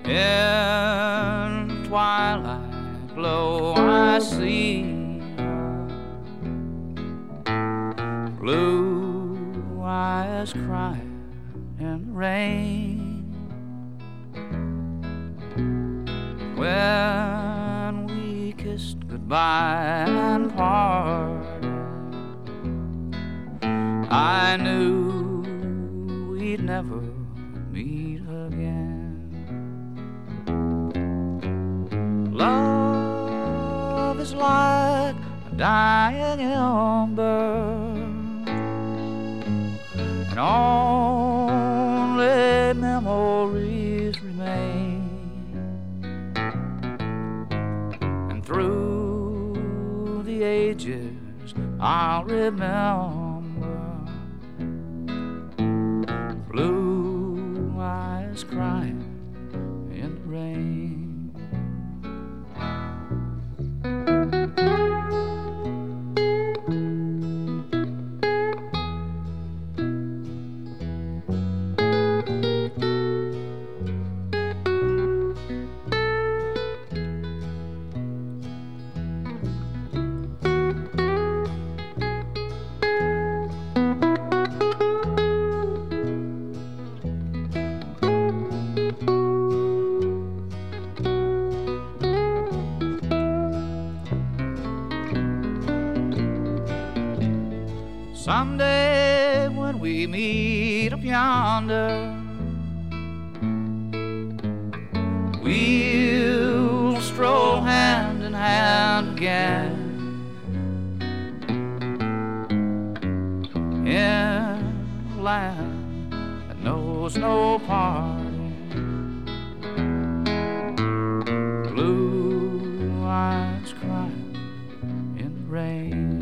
In twilight glow I see blue eyes crying in the rain. When we kissed goodbye and parted, I knew we'd never meet again. Love is like a dying ember, and only memories remain. And through the ages I'll remember blue eyes crying in the rain. Someday when we meet up yonder, we'll stroll hand in hand again in a land that knows no parting. Blue eyes crying in the rain.